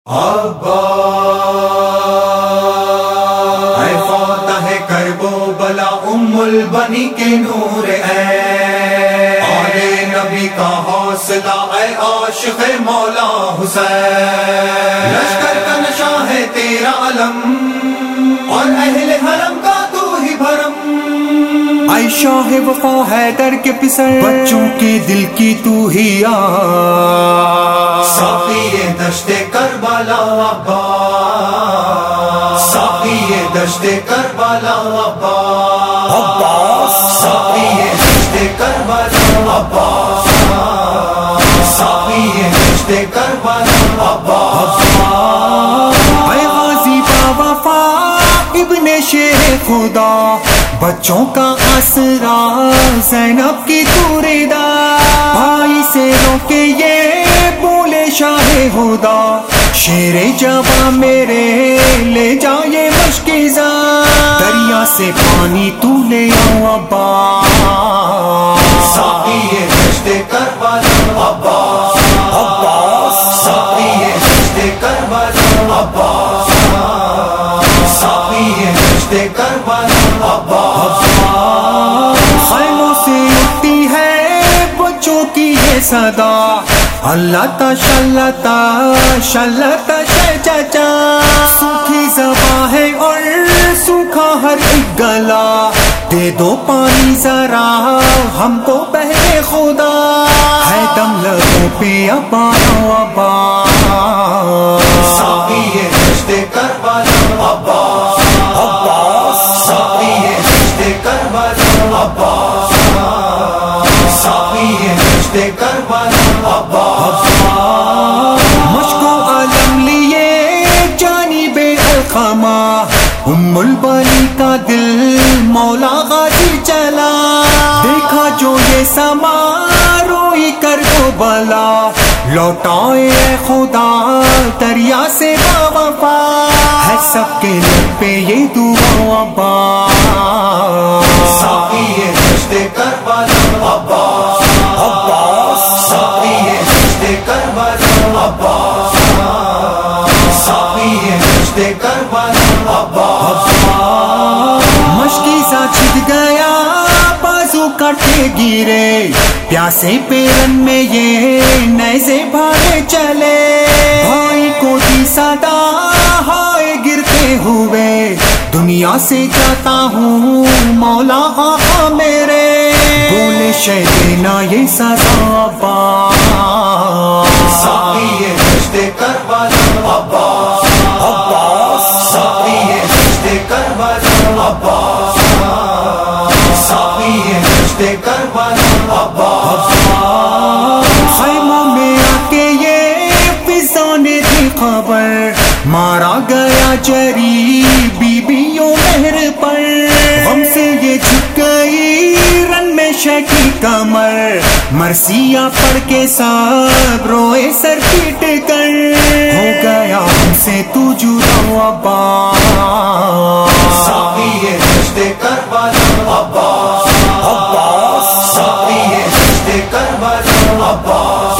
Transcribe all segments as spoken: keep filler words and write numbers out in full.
ابا اے فاتح کربو بلا ام البنی کے نور اے آل نبی کا حوصلہ اے عاشق مولا حسین، لشکر کا نشاں ہے تیرا علم اور اہل حرم کا تو ہی بھرم، اے شاہ وفا حیدر کے پسر بچوں کے دل کی تو ہی آس، ساقی دشت کربلا عباس، ساقی دشت کربلا عباس، ساقی دشت کربلا عباس، ساقی دشت کربلا عباس، اے غازی با وفا ابن شیر خدا بچوں کا آسرا زینب کی تو ردا، بھائی سے روکے یہ بولے شاہ خدا شیر جواں میرے لے جائے مشکیزا، دریا سے پانی تو لے آؤ عباس، ساقی دشت کربلا عباس، عباس، ساقی دشت کربلا عباس، ساقی دشت کربلا عباس، خیموں سے اٹھتی ہے بچوں کی یہ صدا، اللہ تا شلتا شلتا شہ چچا، سوکھی زباں ہے اور سوکھا ہر ایک گلا، دے دو پانی ذرا ہم کو بہرے خدا، ہے دم لبوں پہ ابایا عباس، ساقی دشت کربلا عباس، عباس، ساقی دشت کربلا عباس، ساقی دشت کربلا عباس، مشک و عالم لیے جانب الخما، ام البنی کا دل مولا غازی چلا، دیکھا جو یہ سما روئی کر کو بلا، لوٹائے اے خدا دریا سے با وفا، ہے سب کے لب پہ یہ دعا عباس، ساقی دشت کربلا عباس، عباس، ساقی دشت کربلا عباس، ساقی دشت کربلا عباس، مشکیزہ چھٹ گیا بازو کٹے گرے، پیاسے پیرن میں یہ نیزے بھاگے چلے، بھائی کو دی صدا ہائے گرتے ہوئے، دنیا سے جاتا ہوں مولا آقا میرے، بولے شہ دینا یہ سزا عباس، ساقی دشت کربلا عباس، عباس، ساقی دشت کربلا عباس، ساقی دشت کربلا عباس، خیموں میں آ کے یہ فضا نے دی خبر، مارا گیا جری بیبیوں مہر پر، غم سے یہ جھک گئی رن میں شہ کی کمر، مرثیہ پڑھ کے سب روئے سر پیٹ کر، ہو گیا ہم سے تو جدا عباس، ساقی دشت کربلا عباس، عباس، ساقی دشت کربلا عباس،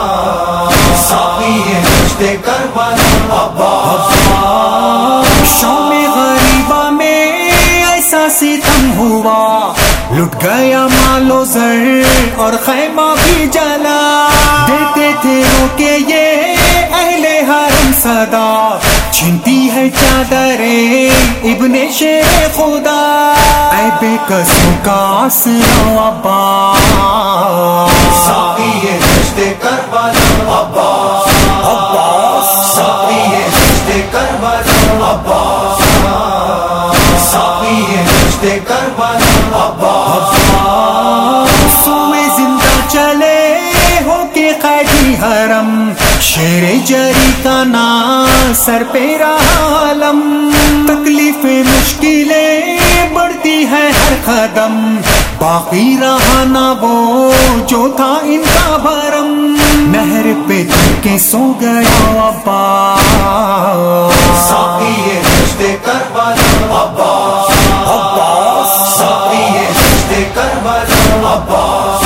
ساقی دشت کربلا عباس، شام غریبہ میں ایسا ستم ہوا، لٹ گیا مال و زر اور خیمہ بھی جلا، دیتے تھے روکے یہ اہل حرم صدا، چھنتی ہے چادر ابن شیر خدا، اے بے کسوں کا آسرا عباس، ساقی دشت کربلا عباس، عباس، ساقی دشت کربلا عباس، ساقی دشت کربلا عباس، سوئے زندہ چلے ہو کے قیدی حرم، شیر جری کا نام سر پہ رہا علم، تکلیفیں مشکلیں بڑھتی ہے ہر قدم، باقی رہا نہ وہ جو تھا ان کا بھرم، نہر پہ چل کے سو گیا عباس، ساقی دشت کربلا عباس، عباس، ساقی دشت کربلا عباس،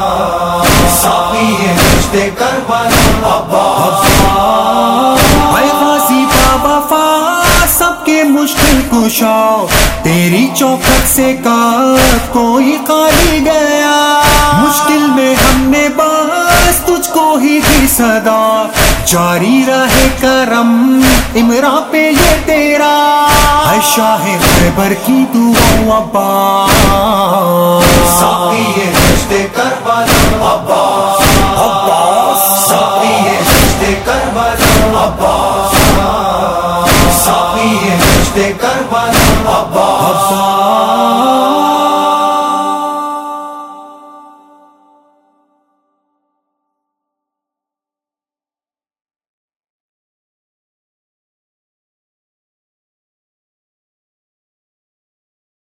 ساقی دشت کربلا عباس، اے گشا تیری چوکھٹ سے کا کوئی خالی گیا، مشکل میں ہم نے بس تجھ کو ہی دی صدا، جاری رہے کرم عمران پہ یہ تیرا، اے شاہ خیبر کی دعا عباس، ساقی یہ رشتے کربلا